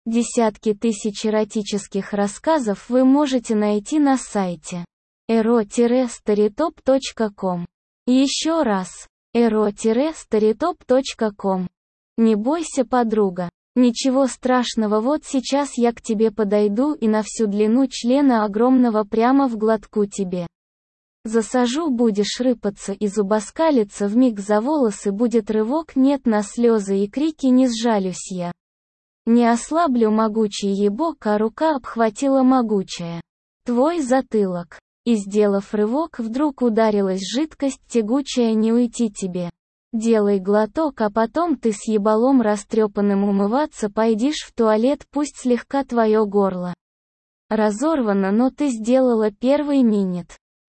Десятки тысяч эротических рассказов вы можете найти на сайте ero-storytop.com. Еще раз. ero-storytop.com. Не бойся, подруга. Ничего страшного, вот сейчас я к тебе подойду и на всю длину члена огромного прямо в глотку тебе засажу, будешь рыпаться и зубоскалиться, вмиг за волосы будет рывок, нет, на слезы и крики не сжалюсь я. Не ослаблю могучий ебок, а рука обхватила могучая твой затылок. И сделав рывок, вдруг ударилась жидкость тягучая, не уйти тебе. Делай глоток, а потом ты с ебалом растрепанным умываться пойдешь в туалет, пусть слегка твое горло разорвано, но ты сделала первый минет.